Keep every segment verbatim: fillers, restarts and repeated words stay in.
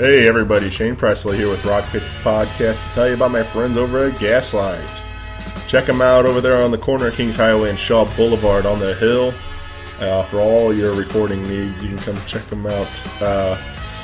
Hey everybody, Shane Presley here with Rock Paper Podcast to tell you about my friends over at Gaslight. Check them out over there on the corner of Kings Highway and Shaw Boulevard on the hill. Uh, for all your recording needs, you can come check them out uh,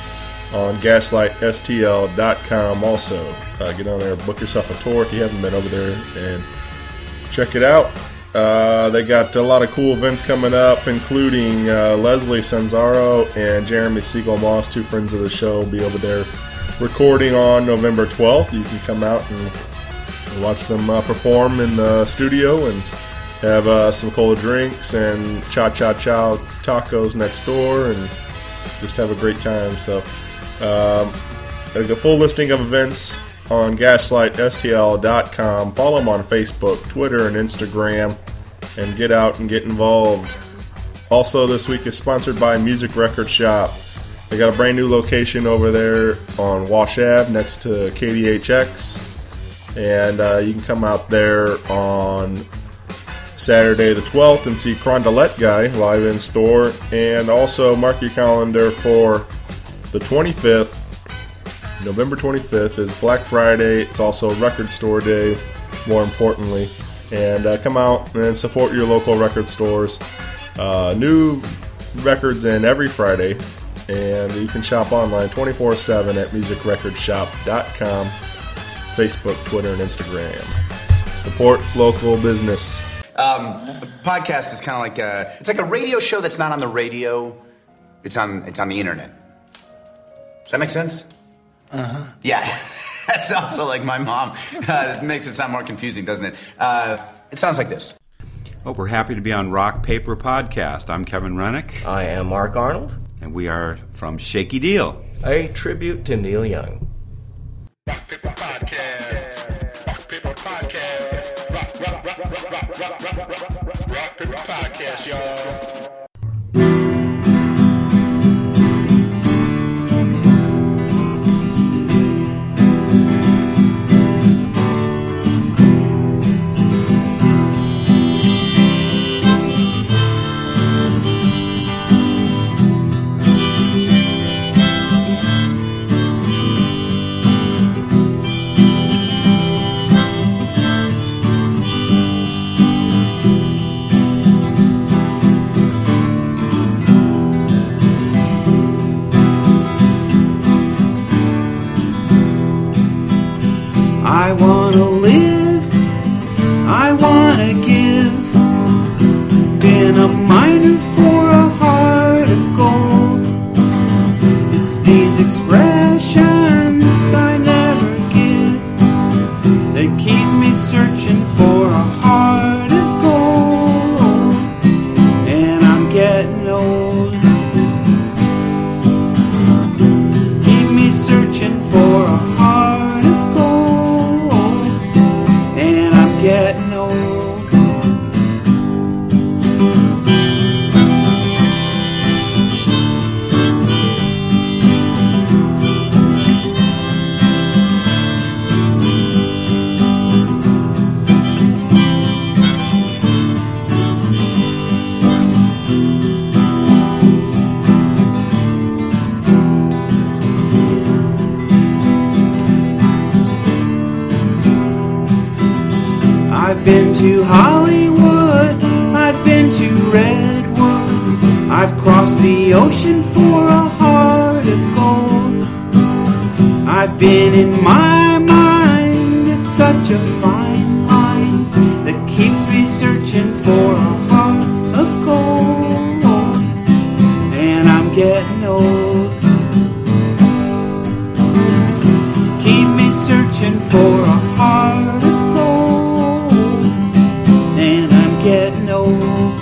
on gaslight s t l dot com. Also, uh, get on there, book yourself a tour if you haven't been over there, and check it out. Uh, they got a lot of cool events coming up, including uh, Leslie Sanzaro and Jeremy Siegel-Moss, two friends of the show, will be over there recording on November twelfth. You can come out and watch them uh, perform in the studio and have uh, some cold drinks and cha-cha-cha tacos next door and just have a great time. So um, a full listing of events on gaslight s t l dot com. Follow them on Facebook, Twitter, and Instagram, and get out and get involved. Also, this week is sponsored by Music Record Shop. They got a brand new location over there on Wash Ave next to K D H X, and uh, you can come out there on Saturday the twelfth and see Crondelet Guy live in store, and also mark your calendar for the twenty-fifth. November twenty-fifth is Black Friday. It's also Record Store Day, more importantly. And uh, come out and support your local record stores. Uh, new records in every Friday. And you can shop online twenty-four seven at music record shop dot com, Facebook, Twitter, and Instagram. Support local business. Um, a podcast is kind of like a, it's like a radio show that's not on the radio. It's on, it's on the internet. Does that make sense? Uh-huh. Yeah, that's also like my mom. Uh, it makes it sound more confusing, doesn't it? Uh, it sounds like this. Well, we're happy to be on Rock Paper Podcast. I'm Kevin Rennick. I am Mark Arnold. And we are from Shaky Deal, a tribute to Neil Young. Rock Paper Podcast. Rock Paper Podcast. Rock, rock, rock, rock, rock, rock, rock, rock, rock, rock Paper Podcast, y'all. I wanna live, I wanna give, been a miner for a heart of gold. It's these expressions I never give that keep me searching for a heart of gold. And I'm getting old. Keep me searching for a heart of gold. Getting old. I've been to Hollywood, I've been to Redwood, I've crossed the ocean for a heart of gold. I've been in my mind, it's such a fine line that keeps me searching for a heart of gold. And I'm getting old. Keep me searching for a heart of getting old.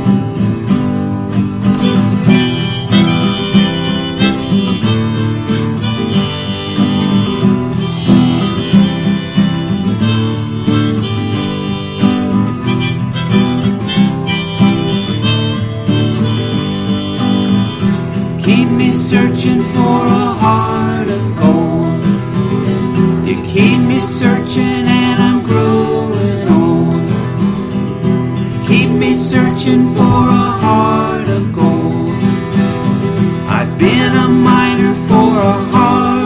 Keep me searching for a heart of gold. You keep me searching and I'm growing old. Keep me searching for a heart of gold. I've been a miner for a heart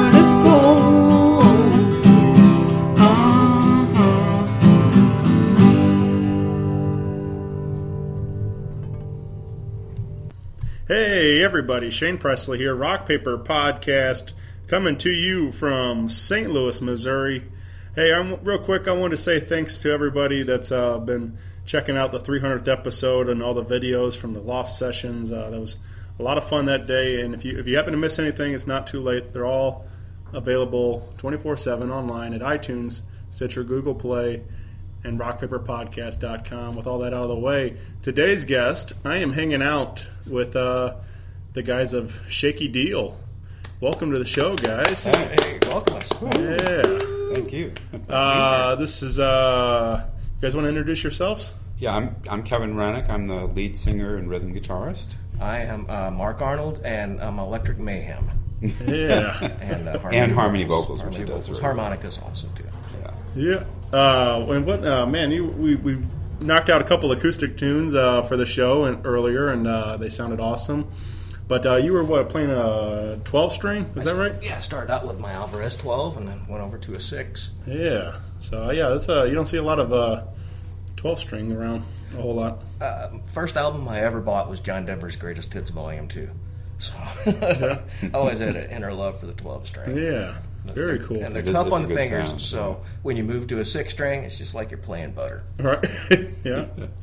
Hey everybody, Shane Presley here, Rock Paper Podcast, coming to you from Saint Louis, Missouri. Hey, I'm real quick, I want to say thanks to everybody that's uh, been checking out the three hundredth episode and all the videos from the Loft Sessions. Uh, that was a lot of fun that day, and if you if you happen to miss anything, it's not too late. They're all available twenty-four seven online at iTunes, Stitcher, Google Play, and rock paper podcast dot com. With all that out of the way, today's guest, I am hanging out with uh, the guys of Shaky Deal. Welcome to the show, guys. Hey, hey welcome. Yeah. Thank you. Uh, this is, uh, you guys want to introduce yourselves? Yeah, I'm I'm Kevin Rennick. I'm the lead singer and rhythm guitarist. I am uh, Mark Arnold, and I'm Electric Mayhem. Yeah. and uh, harmony, And harmony vocals, which harmony he does vocals. really Harmonicas also, too. Yeah. Yeah. Uh, and what, uh, man, you we, we knocked out a couple acoustic tunes uh, for the show and earlier, and uh, they sounded awesome. But uh, you were, what, playing a twelve string? Is that right? Yeah, I started out with my Alvarez twelve and then went over to a six. Yeah. So, yeah, that's uh, you don't see a lot of uh, twelve string around a whole lot. Uh, first album I ever bought was John Denver's Greatest Hits Volume two. So I always had an inner love for the twelve string. Yeah. Very cool. And they're It is- tough it's a on the good fingers, sound. so when you move to a six string, it's just like you're playing butter. Right. Yeah.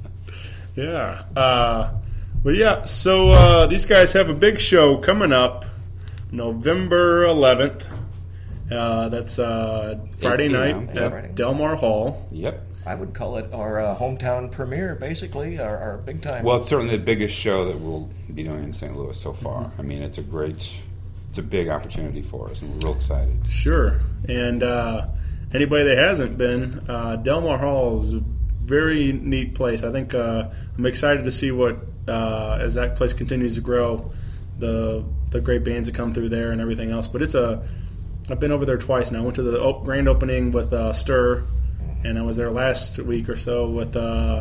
Yeah. Uh, but yeah, so uh, these guys have a big show coming up November eleventh. Uh, that's uh, Friday eight night p.m. at Friday. Del Mar Hall. Yep. I would call it our uh, hometown premiere, basically, our, our big time. Well, it's certainly the biggest show that we'll be doing in Saint Louis so far. I mean, it's a great, it's a big opportunity for us, and we're real excited. Sure. And uh, anybody that hasn't been, uh, Del Mar Hall is a very neat place. I think uh, I'm excited to see what, uh, as that place continues to grow, the the great bands that come through there and everything else. But it's a, I've been over there twice now. I went to the op- grand opening with uh, Stir, and I was there last week or so with uh,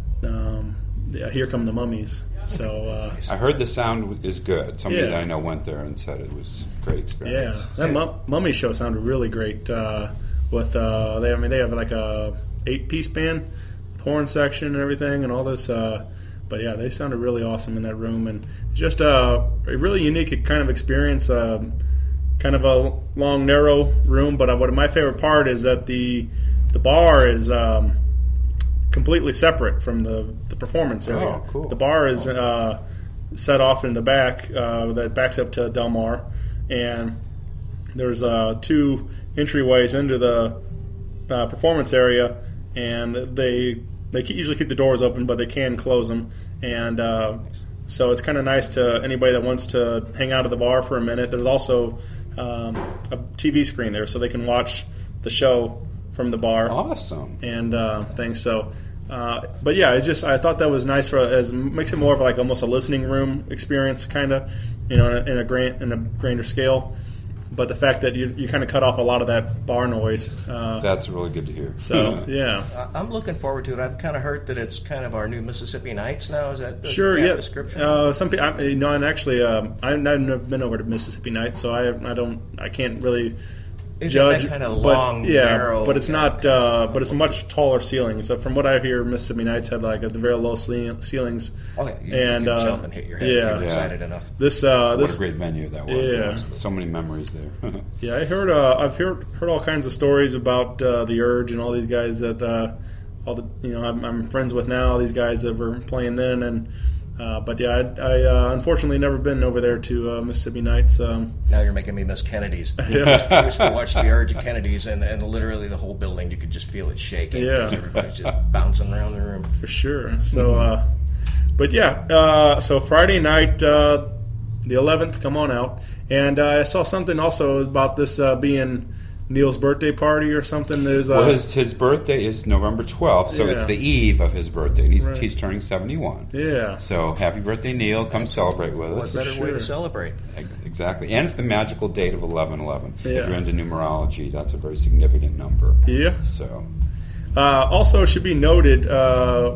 um, yeah, Here Come the Mummies. So uh, I heard the sound is good. Somebody Yeah. that I know went there and said it was a great experience. yeah, that Mum- Mummy show sounded really great. Uh, with uh, they, I mean, they have like a eight piece band, with horn section and everything, and all this. Uh, but yeah, they sounded really awesome in that room, and just uh, a really unique kind of experience. Um, kind of a long, narrow room, but what my favorite part is that the the bar is um, completely separate from the, the performance area. Oh, cool. The bar is uh, set off in the back uh, that backs up to Del Mar, and there's uh, two entryways into the uh, performance area, and they they usually keep the doors open, but they can close them, and uh, so it's kind of nice to anybody that wants to hang out at the bar for a minute. There's also um, a T V screen there, so they can watch the show from the bar. Awesome. And uh, things. So, uh, but yeah, it just I thought that was nice for as makes it more of like almost a listening room experience, kind of, you know, in a, in a grand in a grander scale. But the fact that you you kind of cut off a lot of that bar noise. Uh, That's really good to hear. so yeah. I- I'm looking forward to it. I've kind of heard that it's kind of our new Mississippi Nights now. Is that the Sure. apt Yeah. description? Uh, some people, you know, and actually, um, I've never been over to Mississippi Nights, so I, I don't, I can't really Is it judge. that kind of but, long, yeah, narrow? but it's not. Uh, but it's a much taller ceiling. So from what I hear, Mississippi Nights had like at the very low ceil- ceilings. Oh, yeah, you, and you uh, jump and hit your head yeah. if you're Yeah. excited enough. This, uh, What this, a great venue that was. Yeah. So many memories there. yeah, I heard. Uh, I've heard heard all kinds of stories about uh, the Urge and all these guys that uh, all the you know I'm, I'm friends with now. These guys that were playing then, and uh, but yeah, I, I uh, unfortunately never been over there to uh, Mississippi Nights. Um, Now you're making me miss Kennedy's. Yeah. I used to watch the Urge at Kennedy's, and, and literally the whole building, you could just feel it shaking. Yeah. because everybody's just bouncing around the room. for sure. So, uh, but yeah, uh, so Friday night, uh, the eleventh, come on out. And uh, I saw something also about this uh, being Neil's birthday party or something. There's uh, Well, his, his birthday is November twelfth, so Yeah. it's the eve of his birthday. And he's, Right. he's turning seventy-one. yeah, So happy birthday, Neil. Come celebrate with What us. better way Sure. to celebrate? Exactly. And it's the magical date of eleven eleven. Yeah. If you're into numerology, that's a very significant number. yeah. So, Uh, also, should be noted, uh,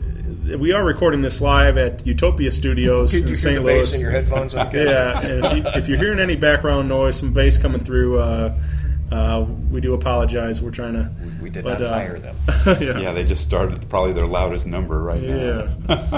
we are recording this live at Utopia Studios You in hear Saint the bass Louis. in your headphones. I'm guessing. Yeah, and if, you, if you're hearing any background noise, some bass coming through, uh, uh, we do apologize. We're trying to. We did but, not uh, hire them. yeah. yeah, they just started probably their loudest number right Yeah. now.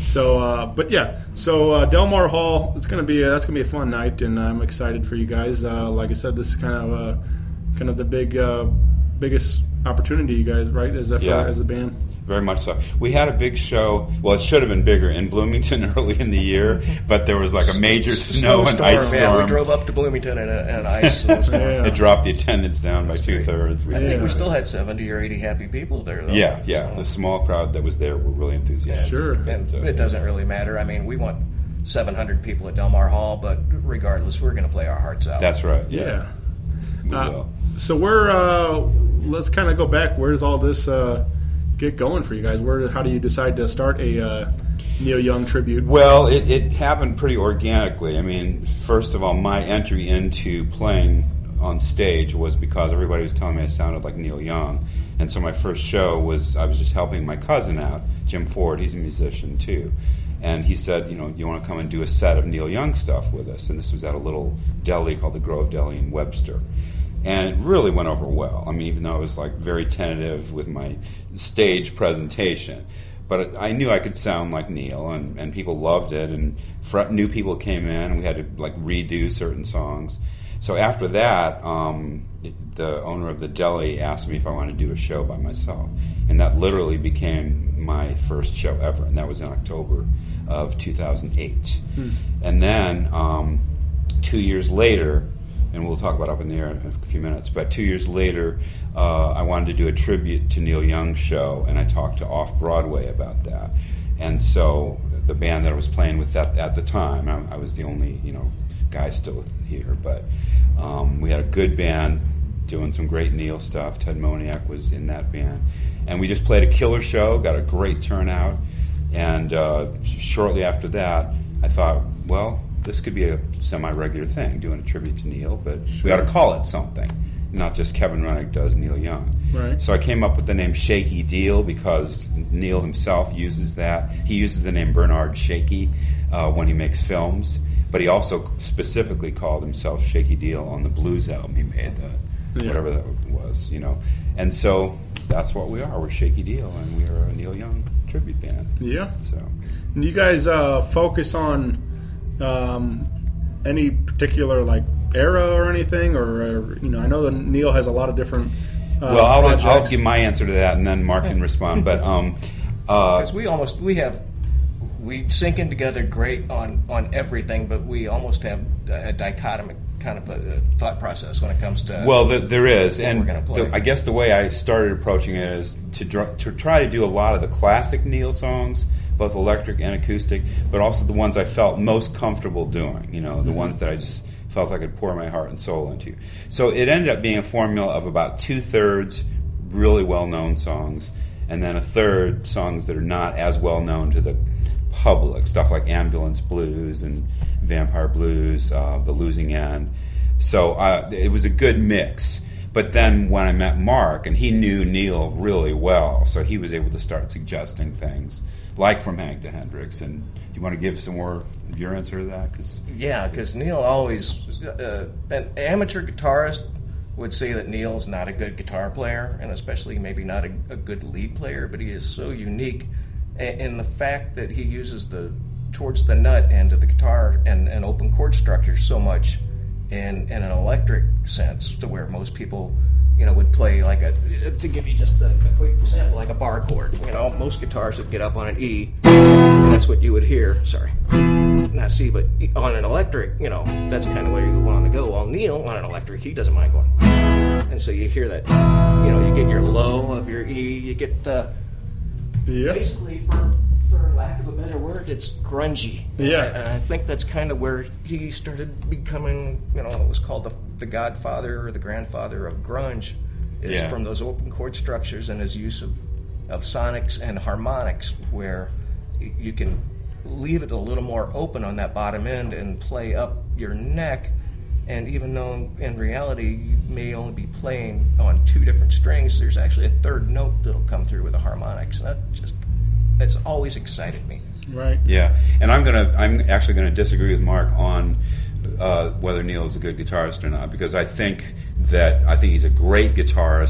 So, uh, but yeah, so uh, Del Mar Hall. It's gonna be a, that's gonna be a fun night, and I'm excited for you guys. Uh, like I said, this is kind of uh, kind of the big uh, biggest opportunity you guys, right? As a, Yeah. as the band. Very much so. We had a big show. Well, it should have been bigger in Bloomington early in the year, but there was like a major snow and ice storm. Yeah, we drove up to Bloomington in, a, in an ice snowstorm. Yeah. It dropped the attendance down by two thirds. I think we still had seventy or eighty happy people there, though. Yeah, yeah. So- The small crowd that was there were really enthusiastic. Sure. And So- it doesn't really matter. I mean, we want seven hundred people at Del Mar Hall, but regardless, we're going to play our hearts out. That's right. Yeah. Yeah. We Uh, will. so we're uh, let's kind of go back. Where does all this uh, get going for you guys? Where how do you decide to start a uh, Neil Young tribute? Well, it, it happened pretty organically. I mean, first of all, my entry into playing on stage was because everybody was telling me I sounded like Neil Young. And so my first show was, I was just helping my cousin out, Jim Ford. He's a musician too. And he said, you know, you want to come and do a set of Neil Young stuff with us? And this was at a little deli called the Grove Deli in Webster. And it really went over well. I mean, even though I was like very tentative with my stage presentation. But I knew I could sound like Neil, and, and people loved it, and fr- new people came in, and we had to like redo certain songs. So after that, um, the owner of the deli asked me if I wanted to do a show by myself, and that literally became my first show ever, and that was in October of two thousand eight. Hmm. And then um, two years later, and we'll talk about Up in the Air in a few minutes, but two years later, uh, I wanted to do a tribute to Neil Young show, and I talked to Off-Broadway about that. And so the band that I was playing with that, at the time, I, I was the only, you know, guy still here, but um, we had a good band doing some great Neil stuff. Ted Moniak was in that band. And we just played a killer show, got a great turnout, and uh, shortly after that, I thought, well, this could be a semi-regular thing, doing a tribute to Neil, but we got to call it something, not just Kevin Rennick does Neil Young. Right. So I came up with the name Shaky Deal because Neil himself uses that. He uses the name Bernard Shaky uh, when he makes films, but he also specifically called himself Shaky Deal on the blues album he made, the, Yeah. whatever that was, you know. And so that's what we are. We're Shaky Deal, and we are a Neil Young tribute band. Yeah. So Do you guys uh, focus on um, any particular like era or anything, or, or you know, I know that Neil has a lot of different. Uh, well, I'll, projects. I'll give my answer to that, and then Mark can respond. But um, uh, Because we almost we have we sink in together great on on everything, but we almost have a dichotomic kind of a thought process when it comes to well, the, there is, what and we're gonna play. the, I guess the way I started approaching it is to dr- to try to do a lot of the classic Neil songs, both electric and acoustic, but also the ones I felt most comfortable doing. You know, the Mm-hmm. ones that I just felt I could pour my heart and soul into. So it ended up being a formula of about two thirds really well known songs, and then a third songs that are not as well known to the public, stuff like Ambulance Blues and Vampire Blues, uh, The Losing End. So uh, it was a good mix. But then when I met Mark, and he knew Neil really well, so he was able to start suggesting things, like From Hank to Hendrix. And do you want to give some more of your answer to that? Cause, Yeah, because Neil always, uh, an amateur guitarist would say that Neil's not a good guitar player, and especially maybe not a, a good lead player, but he is so unique in, in the fact that he uses the towards the nut end of the guitar and, and open chord structure so much in, in an electric sense, to where most people, you know, would play like a, to give you just a, a quick example, like a bar chord. You know, most guitars would get up on an E, and that's what you would hear. Sorry. Now, see, but on an electric, you know, that's kind of where you want to go. While Neil, on an electric, he doesn't mind going. And so you hear that, you know, you get your low of your E, you get the, Yeah. basically, for for lack of a better word, it's grungy. Yeah. And I think that's kind of where he started becoming, you know, it was called the, the godfather or the grandfather of grunge, is Yeah. from those open chord structures and his use of, of sonics and harmonics, where y- you can leave it a little more open on that bottom end and play up your neck. And even though in reality you may only be playing on two different strings, there's actually a third note that'll come through with the harmonics. And that just, that's always excited me. Right. yeah, and I'm gonna, I'm actually gonna disagree with Mark on uh, whether Neil is a good guitarist or not, because I think that I think he's a great guitarist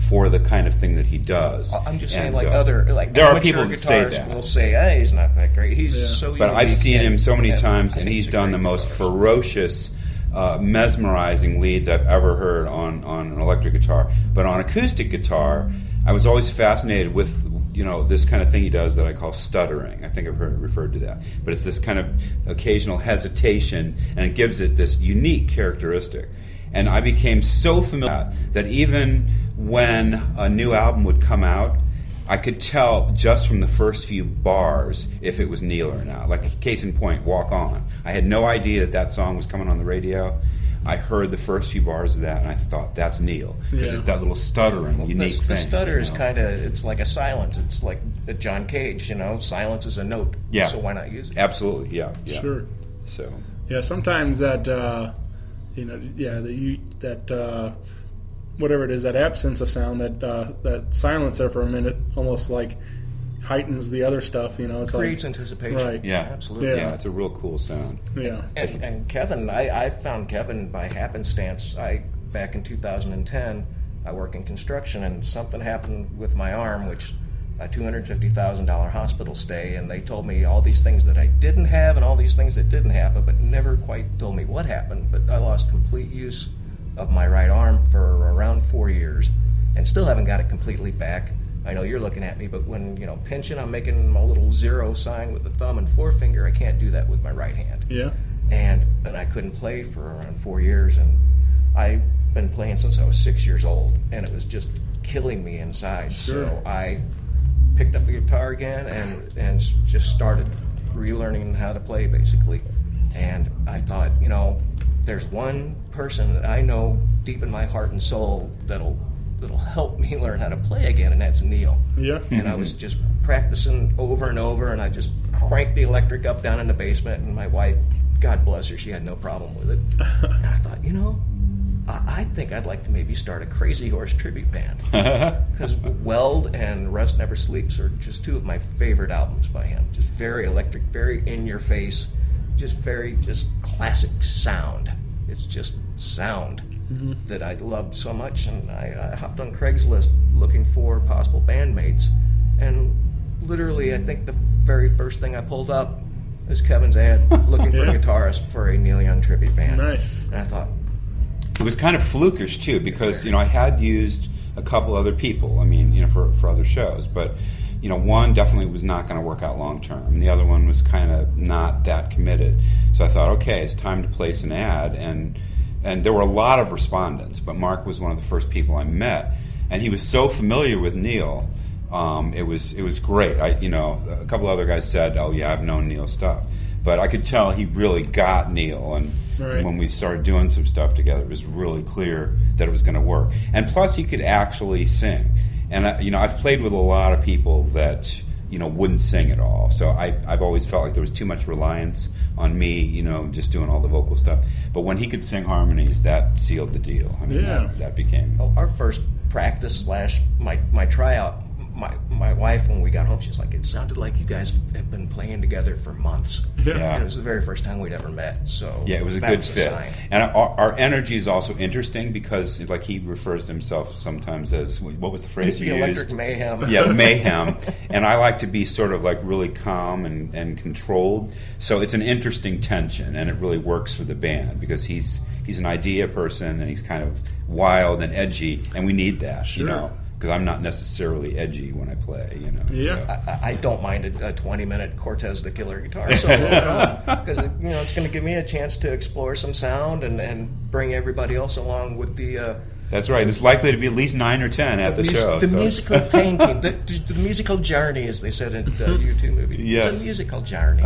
for the kind of thing that he does. I'm just saying, And, like uh, other like there are amateur people that say guitarists that. will say, "Hey, he's not that great." He's Yeah. so. But I've unique seen and- him so many and times, I and think he's a done great the most guitarist. ferocious, uh, mesmerizing leads I've ever heard on, on an electric guitar. But on acoustic guitar, I was always fascinated with, you know, this kind of thing he does that I call stuttering. I think I've heard referred to that. But it's this kind of occasional hesitation, and it gives it this unique characteristic. And I became so familiar that even when a new album would come out, I could tell just from the first few bars if it was Neil or not. Like, case in point, Walk On. I had no idea that that song was coming on the radio. I heard the first few bars of that, and I thought, that's Neil. Because Yeah. it's that little stuttering, Well, unique the, thing. the stutter you is know? kind of, it's like a silence. It's like a John Cage, you know, silence is a note. Yeah. So why not use it? Absolutely, yeah. yeah. Sure. So, Yeah, sometimes that, uh, you know, yeah, that you that uh, whatever it is, that absence of sound, that uh, that silence there for a minute, almost like heightens the other stuff. You know, it's Creates like anticipation. right. yeah. Absolutely. Yeah. Yeah. it's a real cool sound. yeah, And, and Kevin, I, I found Kevin by happenstance. I back in two thousand ten, I work in construction, and something happened with my arm, which a two hundred fifty thousand dollars hospital stay, and they told me all these things that I didn't have and all these things that didn't happen, but never quite told me what happened. But I lost complete use of my right arm for around four years, and still haven't got it completely back. I know you're looking at me, but when, you know, pinching, I'm making a little zero sign with the thumb and forefinger. I can't do that with my right hand. yeah, And and I couldn't play for around four years, and I've been playing since I was six years old, and it was just killing me inside. Sure. So I picked up the guitar again and and just started relearning how to play, basically. And I thought, you know, there's one person that I know deep in my heart and soul that'll that'll help me learn how to play again, and that's Neil. yeah. And I was just practicing over and over, and I just cranked the electric up down in the basement, and my wife, God bless her, she had no problem with it. And I thought, you know, I, I think I'd like to maybe start a Crazy Horse tribute band. Because Weld and Rust Never Sleeps are just two of my favorite albums by him. Just very electric, very in-your-face, just very, just classic sound. It's just sound. Mm-hmm. That I loved so much, and I, I hopped on Craigslist looking for possible bandmates, and literally I think the very first thing I pulled up is Kevin's ad looking for Yeah. a guitarist for a Neil Young tribute band. Nice. And I thought, It was kind of flukish too, because you know I had used a couple other people. I mean, you know, for for other shows, but you know, one definitely was not going to work out long term. The other one was kind of not that committed. So I thought, okay, it's time to place an ad, and and there were a lot of respondents, but Mark was one of the first people I met, and he was so familiar with Neil. Um, it was it was great. I you know a couple other guys said, oh yeah, I've known Neil's stuff, but I could tell he really got Neil, and Right. when we started doing some stuff together, it was really clear that it was going to work. And plus, he could actually sing. And I, you know, I've played with a lot of people that you know wouldn't sing at all. So I, I've always felt like there was too much reliance on me, you know, just doing all the vocal stuff. But when he could sing harmonies, that sealed the deal. I mean, Yeah. that, that became. oh, our first practice slash my my tryout. My my wife, when we got home, she's like, it sounded like you guys have been playing together for months. Yeah. And it was the very first time we'd ever met. So Yeah, it was a that good was fit. sign. And our, our energy is also interesting because, like, he refers to himself sometimes as, what was the phrase you The used? electric mayhem. Yeah, the mayhem. And I like to be sort of like really calm and, and controlled. So it's an interesting tension, and it really works for the band because he's he's an idea person and he's kind of wild and edgy, and we need that, Sure. you know, because I'm not necessarily edgy when I play, you know. Yeah. so. I, I don't mind a, a twenty-minute Cortez the Killer guitar solo at all because you know it's going to give me a chance to explore some sound and, and bring everybody else along with the uh, That's right. It's likely to be at least nine or ten at the, mus- show. the so. musical painting, the, the musical journey, as they said in the U two movie. Yes. It's a musical journey.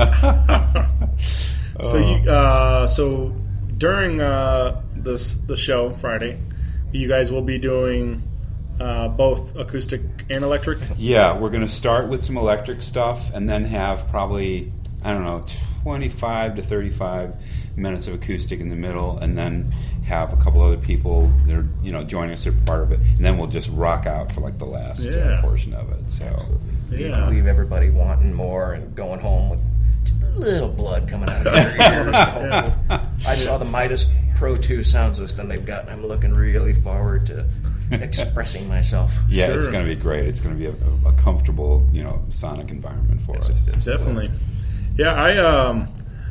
So you, uh, so during uh, this the show Friday, you guys will be doing uh, both acoustic and electric. Yeah, we're going to start with some electric stuff and then have probably, I don't know, twenty-five to thirty-five minutes of acoustic in the middle, and then have a couple other people that are, you know, joining us as part of it, and then we'll just rock out for like the last Yeah. uh, portion of it. So Yeah. Leave everybody wanting more and going home with just a little blood coming out of their ears. Hopefully. I saw the Midas Pro two sound system they've got. I'm looking really forward to expressing myself. Yeah, Sure. it's going to be great. It's going to be a, a comfortable, you know, sonic environment for Yes, us. it is. Definitely. Yeah, I um,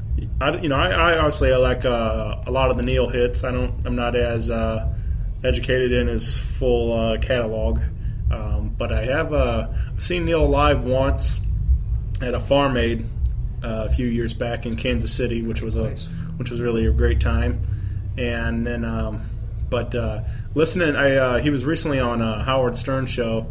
I you know I, I obviously I like uh, a lot of the Neil hits. I don't I'm not as uh, educated in his full uh, catalog, um, but I have uh, I've seen Neil live once at a Farm Aid uh, a few years back in Kansas City, which was a Nice. which was really a great time. And then, um, but uh, listening, I uh, he was recently on a Howard Stern show,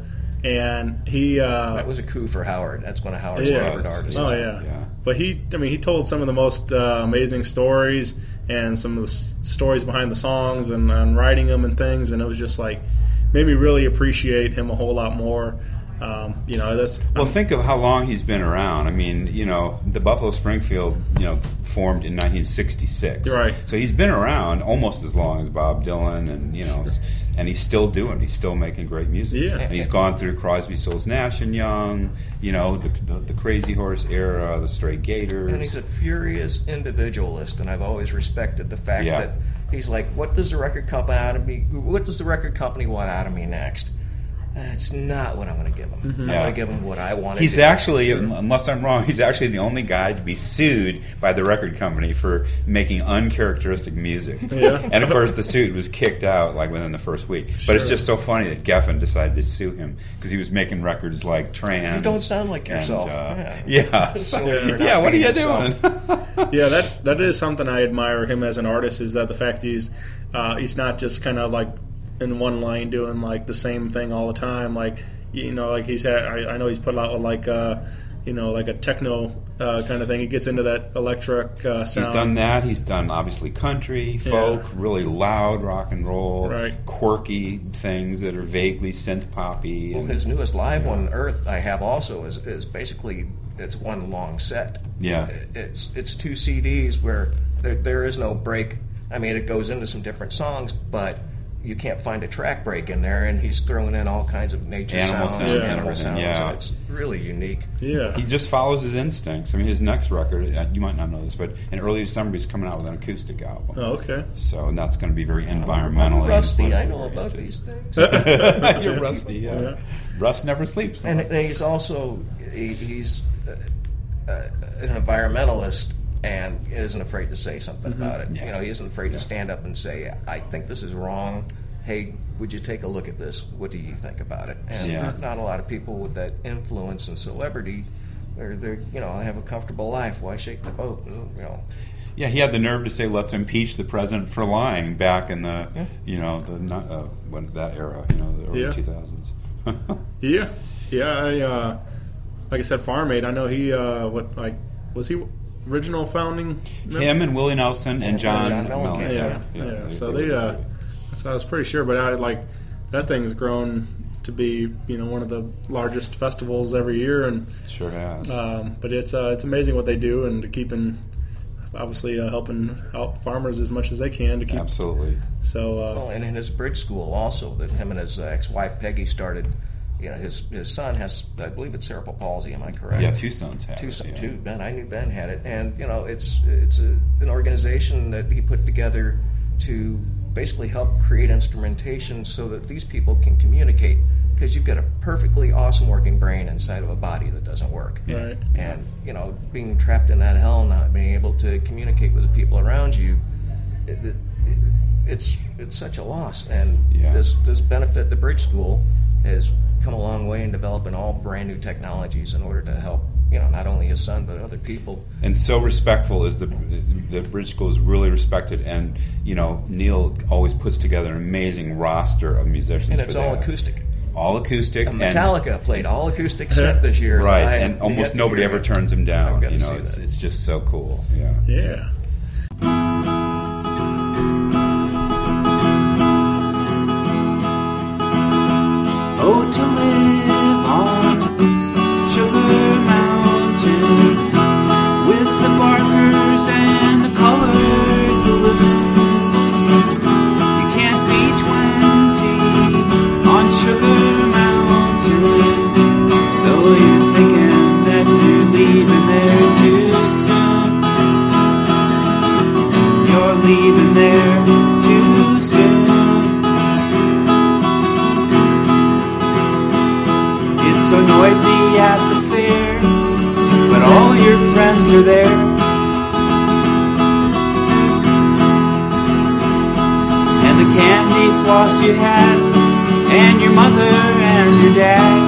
and he uh, That was a coup for Howard. That's one of Howard's Yeah. favorite artists. Oh yeah. Yeah. But he, I mean, he told some of the most uh, amazing stories and some of the s- stories behind the songs and, and writing them and things, and it was just like made me really appreciate him a whole lot more. Um, you know, that's Well, think of how long he's been around. I mean, you know, the Buffalo Springfield, you know, formed in nineteen sixty-six. Right. So he's been around almost as long as Bob Dylan, and you know, and he's still doing. He's still making great music. Yeah. And he's gone through Crosby, Stills, Nash and Young. You know, the, the the Crazy Horse era, the Stray Gators. And he's a furious individualist, and I've always respected the fact Yeah. that he's like, "What does the record company out of me? What does the record company want out of me next?" That's not what I'm going to give him. I'm Yeah. going to give him what I want. He's to do. actually, unless I'm wrong, he's actually the only guy to be sued by the record company for making uncharacteristic music. Yeah. And of course, the suit was kicked out like within the first week. But it's Sure. just so funny that Geffen decided to sue him because he was making records like Trans. You don't sound like and, yourself. uh, Yeah. yeah. So Yeah. you're not Yeah, what are being you yourself. doing? yeah, that that is something I admire him as an artist, is that the fact he's uh, he's not just kind of like in one line doing like the same thing all the time. Like, you know, like he's had, I, I know he's put out like uh, you know, like a techno uh, kind of thing. He gets into that electric uh, sound. He's done that. He's done obviously country, folk, Yeah. really loud rock and roll, Right. quirky things that are vaguely synth poppy. Well, and- his newest live one, Earth, I have also is, is basically it's one long set. Yeah. It's it's two C Ds where there, there is no break. I mean, it goes into some different songs, but you can't find a track break in there, and he's throwing in all kinds of nature Animal sounds, sounds, and yeah. animal sounds. Yeah. And it's really unique. Yeah. He just follows his instincts. I mean, his next record, uh, you might not know this, but in early December he's coming out with an acoustic album. Oh, okay. So, and that's going to be very environmentally. I'm rusty, I and know about oriented. these things. You're rusty, yeah. Yeah. Rust never sleeps. And, and he's also he, he's uh, uh, an environmentalist and isn't afraid to say something about it. Yeah. You know, he isn't afraid to stand up and say, "I think this is wrong. Hey, would you take a look at this? What do you think about it?" And Yeah. not a lot of people with that influence and celebrity, they're they're you know have a comfortable life. Why shake the boat? And, you know. Yeah, he had the nerve to say, "Let's impeach the president for lying." Back in the, Yeah. you know, the not- uh, when that era, you know, the early Yeah. two thousands. Yeah. Yeah. I, uh, like I said, Farm Aid. I know he. Uh, what like was he original founding? member? Him and Willie Nelson and John, John Mellencamp, Mellencamp, Yeah. yeah, Yeah. So were they. the Uh, three. so I was pretty sure, but I like that thing's grown to be, you know, one of the largest festivals every year, and Sure has. um, but it's uh, it's amazing what they do, and keeping obviously uh, helping out farmers as much as they can to keep. Absolutely. So uh, Well, and in his bridge school also, that him and his uh, ex-wife Peggy started. You know, his his son has, I believe it's cerebral palsy. Am I correct? Yeah, two sons have Two, it, yeah. two. Ben, I knew Ben had it, and you know, it's it's a, an organization that he put together to basically help create instrumentation so that these people can communicate. Because you've got a perfectly awesome working brain inside of a body that doesn't work, Right. and you know, being trapped in that hell, not being able to communicate with the people around you, it, it, it's it's such a loss. And Yeah. this this benefit the Bridge School has come a long way in developing all brand new technologies in order to help, you know, not only his son but other people. And so respectful is the the Bridge School is really respected, and you know Neil always puts together an amazing roster of musicians. And it's for all that. acoustic. all acoustic. And and- Metallica played all acoustic set this year. right, I and have almost yet to nobody hear ever it. turns him I've down. gotta You see know, it's that. it's just so cool. Yeah. yeah. Oh, to live on Sugar Mountain with the barkers and the colored balloons. You can't be twenty on Sugar Mountain, though you're thinking that you're leaving there too soon. friends are there. And the candy floss you had, and your mother and your dad.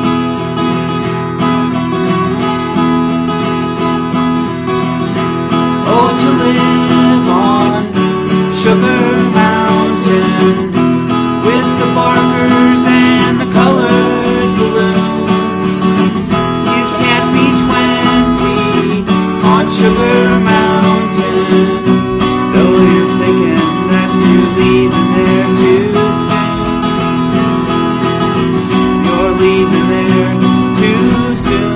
Oh, to live on Sugar Mountain with the barkers and the colored balloons. You can't be twenty on Sugar Mountain, though you're thinking that you're leaving there too soon. You're leaving there too soon.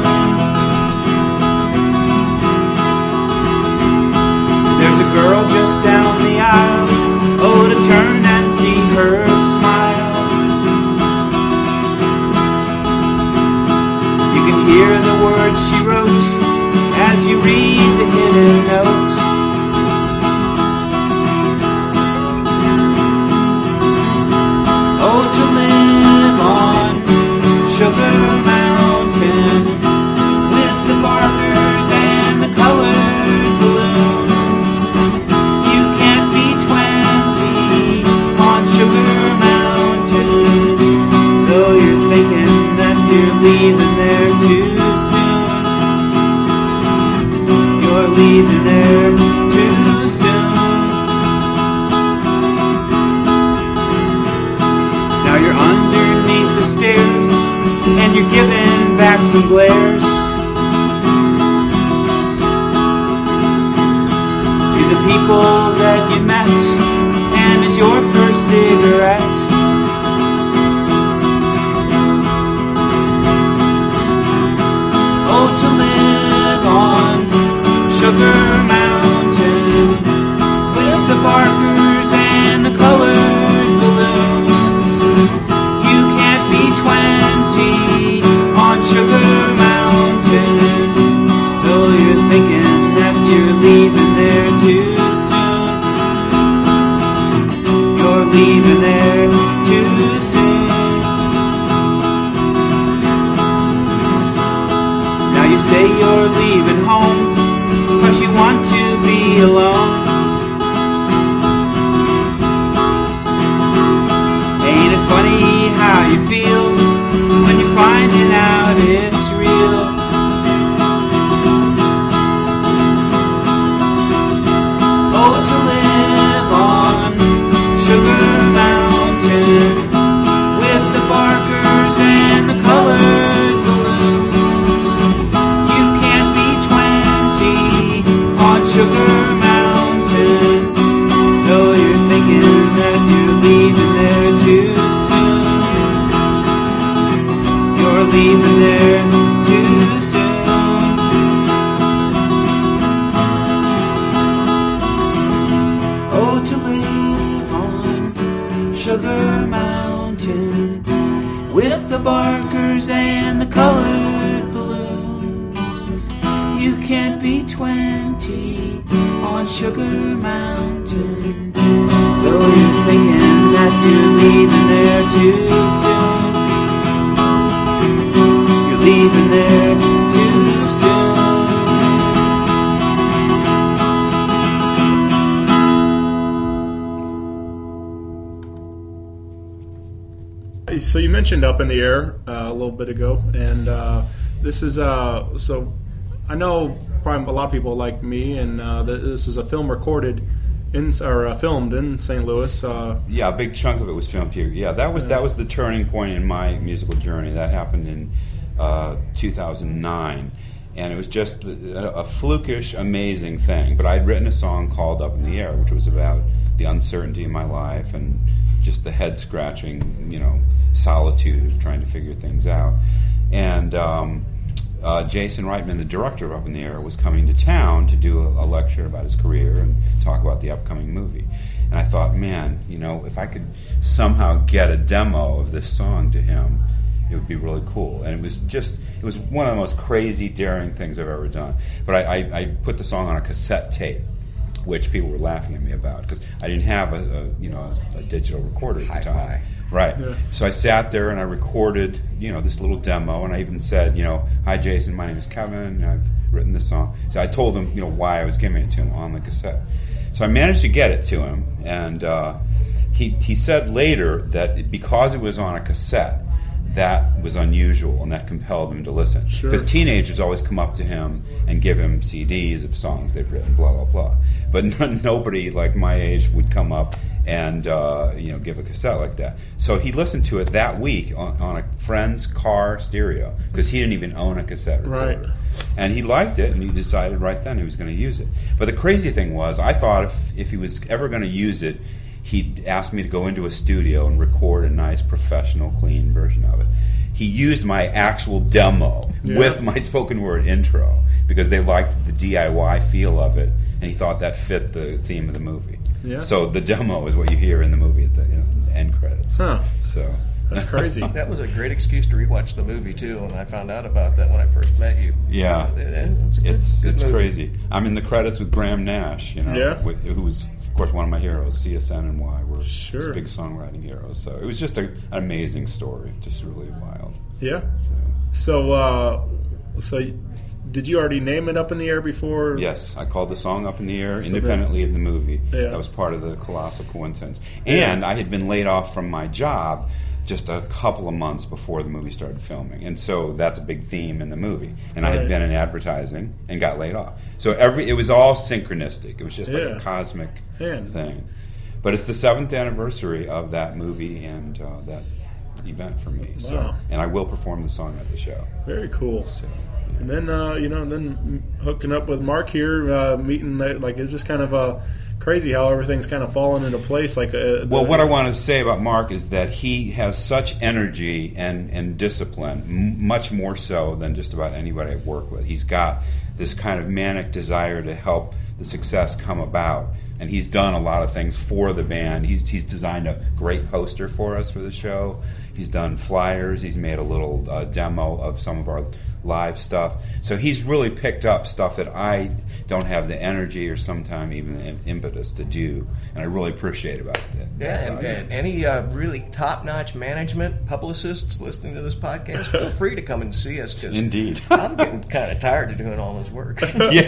There's a girl just down the aisle, oh, to turn and see her smile. You can hear the words she wrote as you read the hidden note. Oh, to live on Sugar Mountain with the barkers and the colored balloons. You can't be twenty on Sugar Mountain, though you're thinking that you're leaving there too soon. You're leaving there too soon. Now you're underneath the stairs, and you're giving back some glares to the people that you met, and as your first cigarette. Oh, to live on Sugar Mountain with the barkers and the colored balloons. You can't be twenty on Sugar Mountain, though you're thinking that you're leaving there too soon. You're leaving there too soon. Now you say you're leaving home 'cause you want to be alone. Ain't it funny how you feel when you're finding out it's real? Oh, to live on Sugar Mountain with the barkers and the colored balloons. You can't be twenty on Sugar Mountain, though you're thinking that you're leaving there too soon. You're leaving there too soon. Oh, to live on Sugar Mountain with the barkers and the colored balloons. You can't be twenty on Sugar Mountain, though you're thinking that you're leaving there too soon. You're leaving there too soon. So you mentioned Up in the Air uh, a little bit ago, and uh, this is uh, so I know probably a lot of people like me, and uh, this was a film recorded in or uh, filmed in Saint Louis. Uh, Yeah, a big chunk of it was filmed here. Yeah, that was that was the turning point in my musical journey. That happened in uh, two thousand nine, and it was just a, a flukish, amazing thing. But I'd written a song called "Up in the Air," which was about the uncertainty in my life and just the head-scratching, you know, solitude of trying to figure things out. And um, uh, Jason Reitman, the director of Up in the Air, was coming to town to do a, a lecture about his career and talk about the upcoming movie. And I thought, man, you know, if I could somehow get a demo of this song to him, it would be really cool. And it was just, it was one of the most crazy, daring things I've ever done. But I, I, I put the song on a cassette tape, which people were laughing at me about because I didn't have a, a you know a, a digital recorder at the time. Hi-fi. Right. Yeah. So I sat there and I recorded, you know, this little demo, and I even said, you know, "Hi, Jason. My name is Kevin. I've written this song. So I told him, you know, why I was giving it to him on the cassette. So I managed to get it to him, and uh, he he said later that because it was on a cassette, that was unusual, and that compelled him to listen. Because Sure. teenagers always come up to him and give him C Ds of songs they've written, blah blah blah. But n- nobody like my age would come up and uh, you know give a cassette like that. So he listened to it that week on, on a friend's car stereo because he didn't even own a cassette recorder. Right. And he liked it, and he decided right then he was going to use it. But the crazy thing was, I thought if if he was ever going to use it, he'd ask me to go into a studio and record a nice, professional, clean version of it. He used my actual demo Yeah. with my spoken word intro because they liked the D I Y feel of it, and he thought that fit the theme of the movie. Yeah. So the demo is what you hear in the movie at the, you know, the end credits. Huh. So That's crazy. That was a great excuse to rewatch the movie too, and I found out about that when I first met you. Yeah. It's a good- It's good it's movie. crazy. I'm in the credits with Graham Nash, you know, Yeah. with, who was, of course, one of my heroes. C S N and Y were Sure. just big songwriting heroes. So it was just a, an amazing story, just really wild. Yeah. So, So, uh, so did you already name it Up in the Air before? yes, I called the song Up in the Air So independently of the movie. Yeah. That was part of the Colossal Coincidence. Yeah. And I had been laid off from my job just a couple of months before the movie started filming. And so that's a big theme in the movie. And I Right. had been in advertising and got laid off. So every it was all synchronistic. It was just like Yeah. a cosmic Man. thing. But it's the seventh anniversary of that movie and uh, that event for me. So, Wow. and I will perform the song at the show. Very cool. So, And then, uh, you know, then hooking up with Mark here, uh, meeting, uh, like, it's just kind of uh, crazy how everything's kind of fallen into place. Like, uh, well, the- what I want to say about Mark is that he has such energy and, and discipline, m- much more so than just about anybody I've worked with. He's got this kind of manic desire to help the success come about. And he's done a lot of things for the band. He's, he's designed a great poster for us for the show. He's done flyers. He's made a little uh, demo of some of our live stuff. So he's really picked up stuff that I don't have the energy or sometimes even the impetus to do. And I really appreciate about that. Yeah, and, and any uh, really top-notch management publicists listening to this podcast, feel free to come and see us. Cause Indeed. I'm getting kind of tired of doing all this work.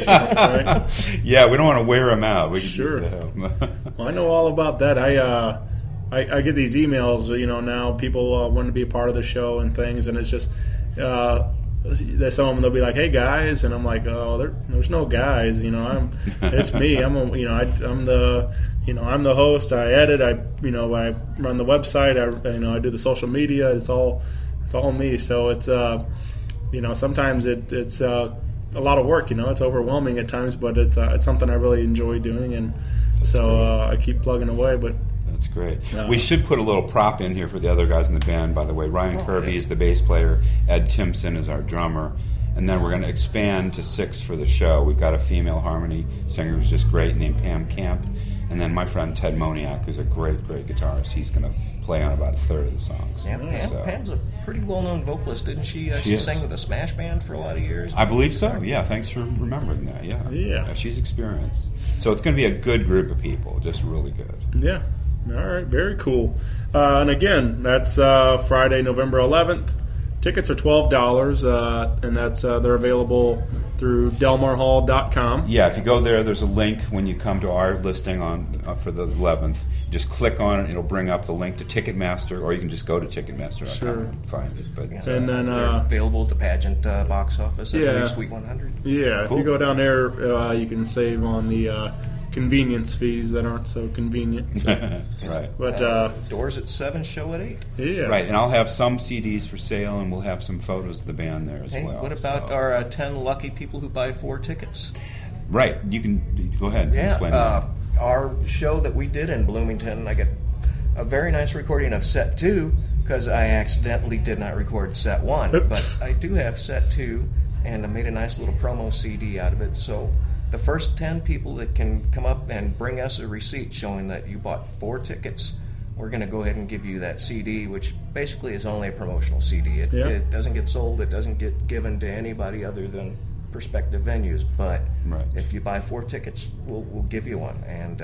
Yeah. Yeah, we don't want to wear him out. We can Sure. use the help. Well, I know all about that. I, uh, I I get these emails, you know, now people uh, want to be a part of the show and things, and it's just uh, there's some of them they'll be like, "Hey guys," and I'm like, "Oh, there, there's no guys," you know. I'm it's me. I'm a, you know I, I'm the you know I'm the host. I edit. I you know I run the website. I you know I do the social media. It's all it's all me. So it's uh you know sometimes it it's uh, a lot of work. You know, it's overwhelming at times, but it's uh, it's something I really enjoy doing, and so uh, I keep plugging away. But That's great. No. We should put a little prop in here for the other guys in the band, by the way. Ryan Oh, Kirby yeah. is the bass player. Ed Timpson is our drummer. And then we're going to expand to six for the show. We've got a female harmony singer who's just great named Pam Camp. And then my friend Ted Moniak, who's a great, great guitarist. He's going to play on about a third of the songs. Yeah, Pam, So- Pam's a pretty well-known vocalist, didn't she? Uh, She she is. sang with the Smash Band for a lot of years. I believe so. Yeah, thanks for remembering that. Yeah. Yeah. she's experienced. So it's going to be a good group of people, just really good. yeah, all right, very cool. Uh, and again, that's uh, Friday, November eleventh. Tickets are twelve dollars, uh, and that's uh, they're available through delmar hall dot com. Yeah, if you go there, there's a link when you come to our listing on uh, for the eleventh. Just click on it; it'll bring up the link to Ticketmaster, or you can just go to Ticketmaster dot com Sure. and find it. But uh, And then, They're uh, available at the pageant uh, box office at Yeah. Live Suite one hundred. yeah, if Cool. you go down there, uh, you can save on the uh, convenience fees that aren't so convenient. right, But uh, Doors at seven, show at eight. yeah, right, and I'll have some C Ds for sale, and we'll have some photos of the band there as Hey, well. what about so- our uh, ten lucky people who buy four tickets? Right, you can go ahead. and Yeah, explain uh, that. our show that we did in Bloomington, I got a very nice recording of set two because I accidentally did not record set one, Oops. but I do have set two, and I made a nice little promo C D out of it. So the first ten people that can come up and bring us a receipt showing that you bought four tickets, we're going to go ahead and give you that C D, which basically is only a promotional C D. It, Yeah. it doesn't get sold. It doesn't get given to anybody other than prospective venues. But Right. if you buy four tickets, we'll, we'll give you one. And uh,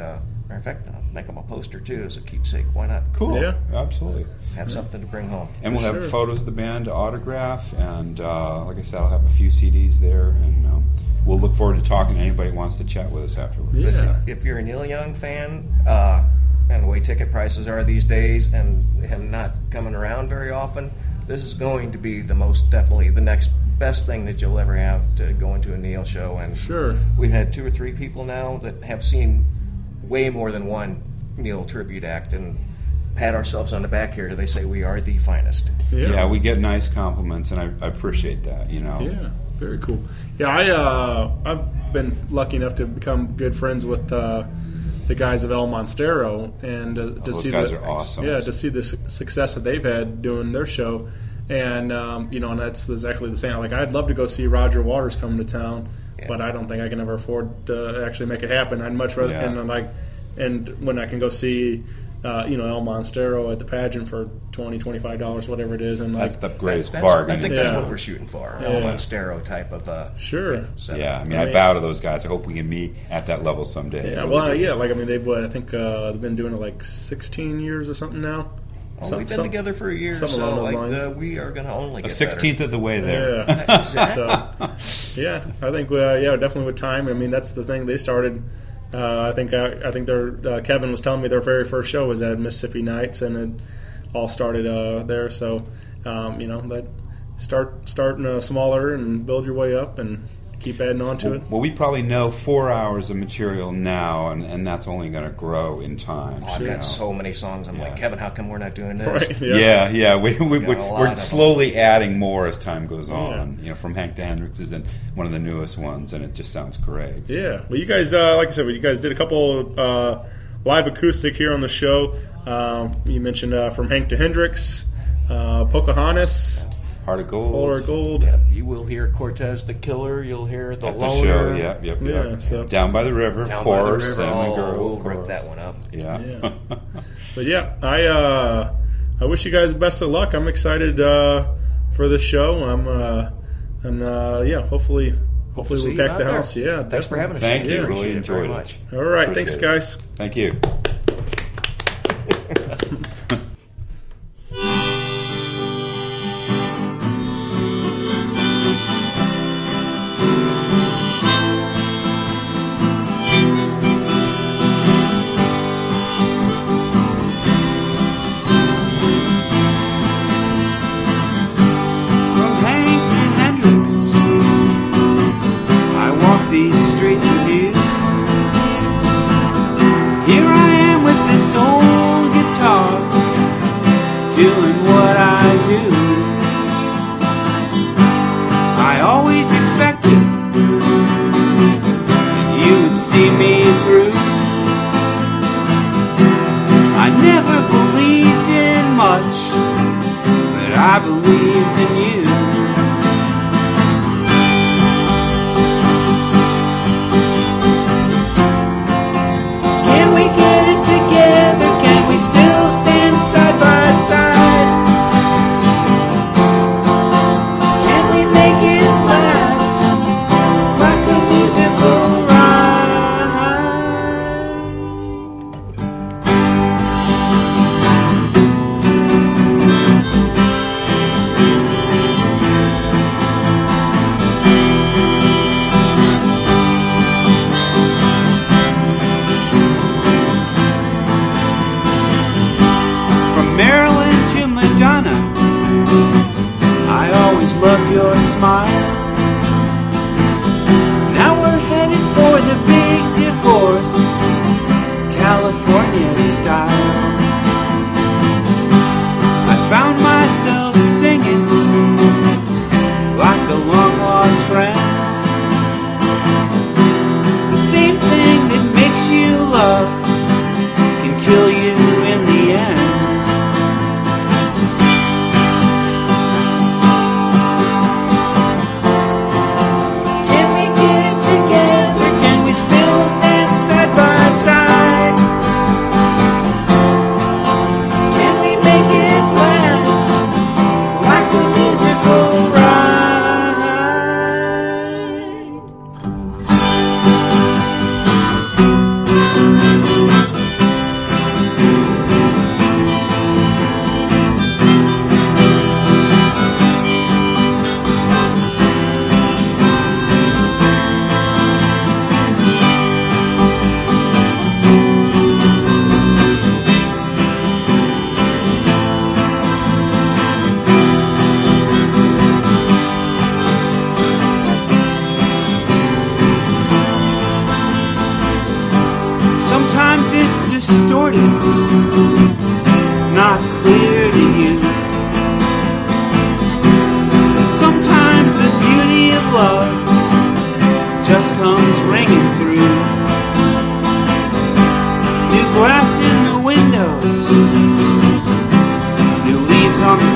Matter of fact, I'll make them a poster too as a keepsake. Why not? Cool. Yeah. Absolutely. Have something to bring home. And we'll have Sure. photos of the band to autograph, and uh, like I said, I'll have a few C Ds there, and um, we'll look forward to talking to anybody who wants to chat with us afterwards. Yeah. If you're a Neil Young fan, uh, and the way ticket prices are these days, and him not coming around very often, this is going to be the most definitely the next best thing that you'll ever have to go into a Neil show. And Sure. we've had two or three people now that have seen way more than one Neil tribute act, and pat ourselves on the back here. They say we are the finest. Yeah. Yeah, we get nice compliments, and I, I appreciate that, you know. Yeah, very cool. Yeah, I uh, I've been lucky enough to become good friends with uh, the guys of El Monstero, and uh, to those see guys the, are awesome. Yeah, to see the su- success that they've had doing their show, and um, you know, and that's exactly the same. Like, I'd love to go see Roger Waters come to town, Yeah. but I don't think I can ever afford to actually make it happen. I'd much rather, Yeah. and I'm like, and when I can go see. Uh, you know, El Monstero at the pageant for twenty dollars, twenty-five dollars, whatever it is. And like, That's the greatest That's, bargain. I think in that's Yeah. what we're shooting for. Yeah. A Monstero type of. Uh, sure. setup. Yeah, I mean, I I mean- bow to those guys. I hope we can meet at that level someday. Yeah, I well, really do. yeah, like I mean, they've what, I think uh, they've been doing it like sixteen years or something now. Oh, Some- we've been some- together for a year, something so along those like lines. the, we are going to only A get sixteenth of the way there. Yeah. Exactly. So, yeah, I think uh, yeah, definitely with time. I mean, that's the thing. They started. Uh, I think I, I think their uh, Kevin was telling me their very first show was at Mississippi Nights, and it all started uh, there. So, um, you know, that start starting uh, smaller and build your way up and keep adding on to Well, it. well, we probably know four hours of material now, and, and that's only going to grow in time. Oh, I've you know. got so many songs. I'm like, Yeah. Kevin, how come we're not doing this? Right? Yeah, yeah, we, we, got we, a lot we're of them. slowly adding more as time goes on. Yeah. You know, from Hank to Hendrix is in one of the newest ones, and it just sounds great. So- Yeah. Well, you guys, uh, like I said, you guys did a couple uh, live acoustic here on the show. Um, you mentioned uh, From Hank to Hendrix, uh, Pocahontas, Heart of Gold. Polar Gold. Yep, you will hear Cortez the Killer. You'll hear the At the Loner. show, yep, yep, yep. Yeah, so- Down by the river, of Down by the course. river. Salmon Oh, Girl, we'll of rip course. that one up. Yeah. Yeah. But yeah, I uh, I wish you guys the best of luck. I'm excited uh, for this show. I'm uh, and uh, yeah, hopefully, Hope to hopefully see we you pack out the there. house. Yeah, Thanks for having us. Thank Shane. you. Yeah, Really appreciate it very enjoyed much. it. All right, Appreciate thanks, it. guys. Thank you. From Hank to Hendrix, I walk these streets with you. Here I am with this old guitar, doing what I do. I always expected that you would see me through. I never believed in much, but I believed in you. Can we get it together? Can we still stand side by side?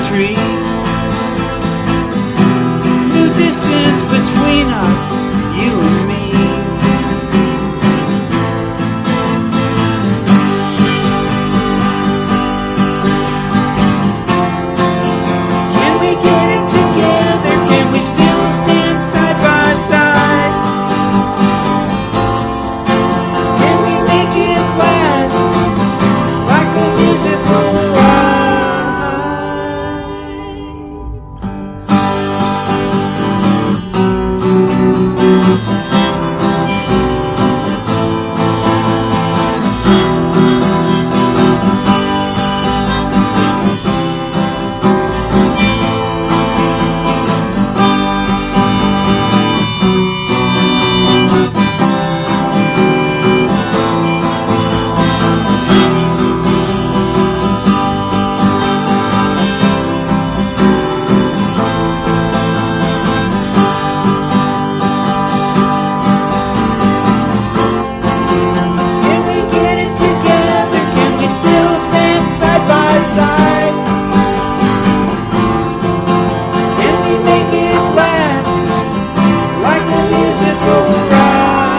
tree. New distance between us, you and me. Can we get it together? Can we still stand side by side? Can we make it last like a musical ride? Can we get it together? Can we still stand side by side? Can we make it last like a musical ride?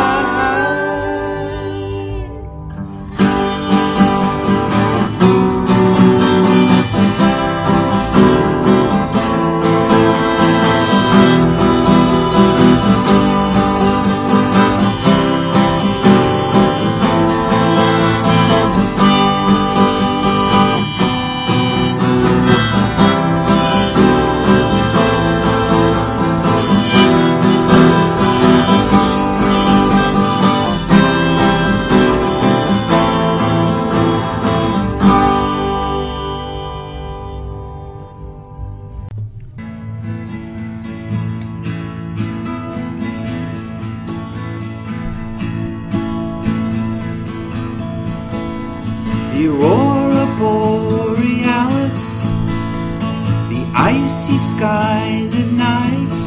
The aurora borealis, the icy skies at night,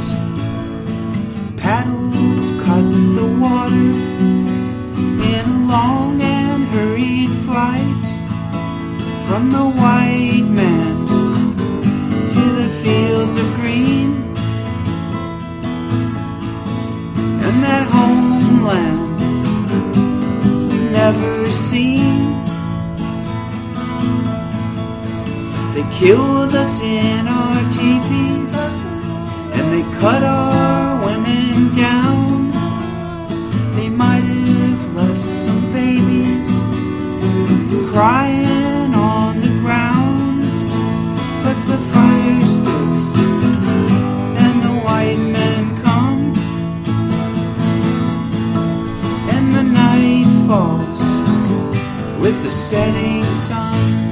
paddles cut the water in a long and hurried flight from the white man to the fields of green and that homeland we've never seen. They killed us in our teepees, and they cut our women down. They might have left some babies crying on the ground, but the fire sticks and the white men come, and the night falls with the setting sun.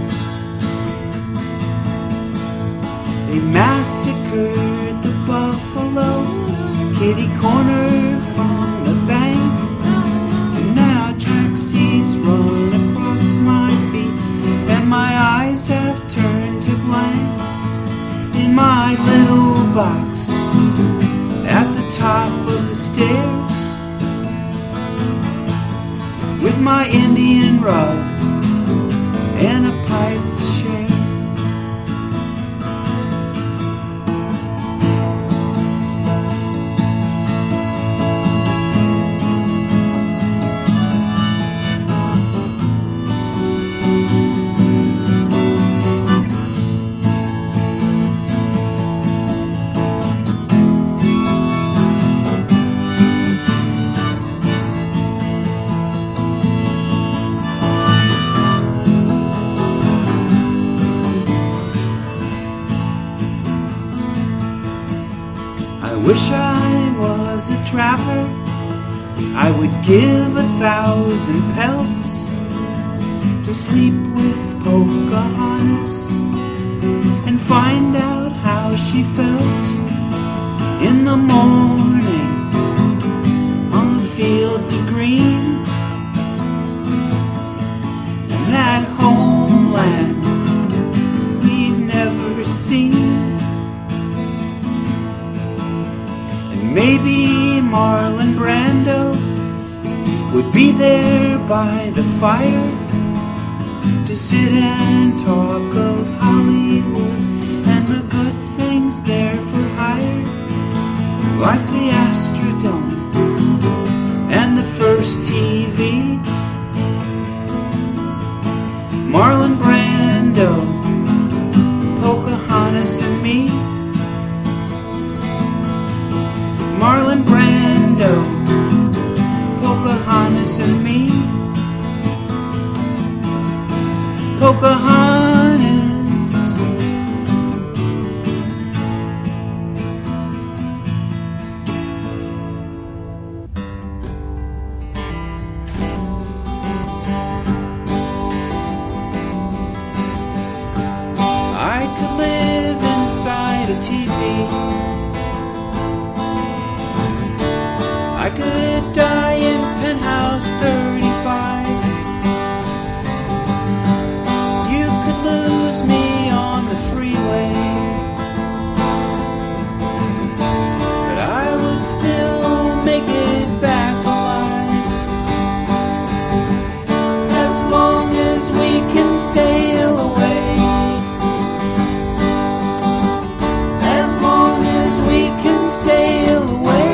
They massacred the buffalo, kitty corner from the bank, and now taxis run across my feet, and my eyes have turned to blank. In my little box at the top of the stairs, with my Indian rug and a pipe to share. I wish I was a trapper. I would give a thousand pelts to sleep with Pocahontas and find out how she felt in the morning on the fields of green, and that homeland we've never seen. Maybe Marlon Brando would be there by the fire to sit and talk of Hollywood and could live inside a teepee. I could die in penthouse thirty-five. You could lose me on the freeway, but I would still make it back alive. As long as we can sail away, as long as we can sail away.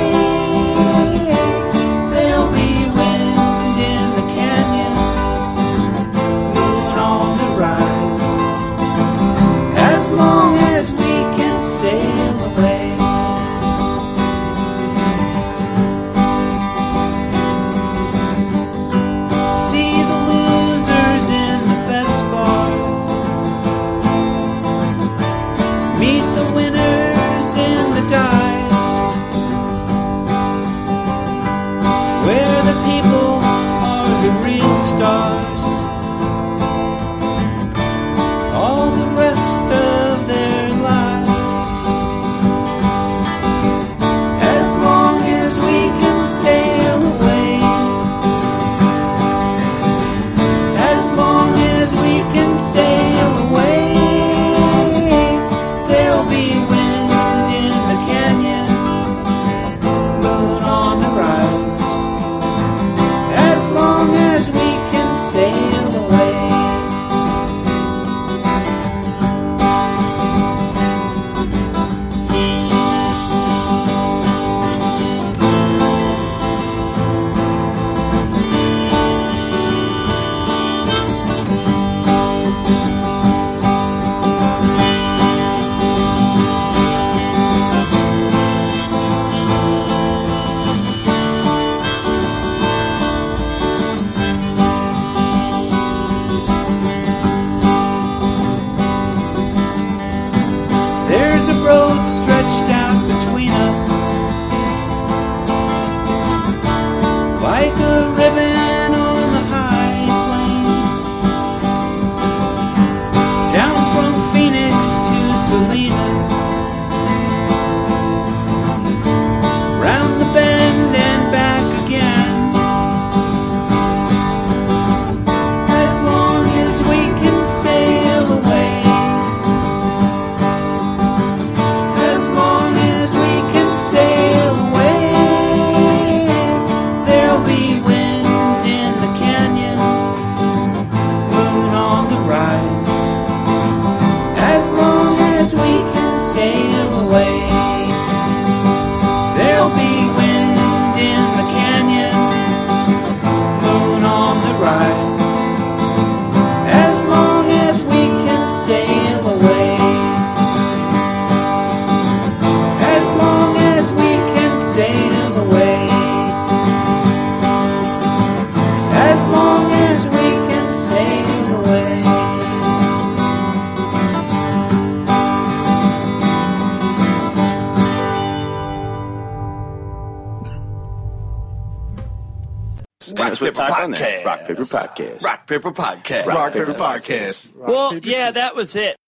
Rock Paper Podcast. Rock Paper Podcast. Rock Paper Podcast. Rock Paper Podcast. Well, yeah, that was it.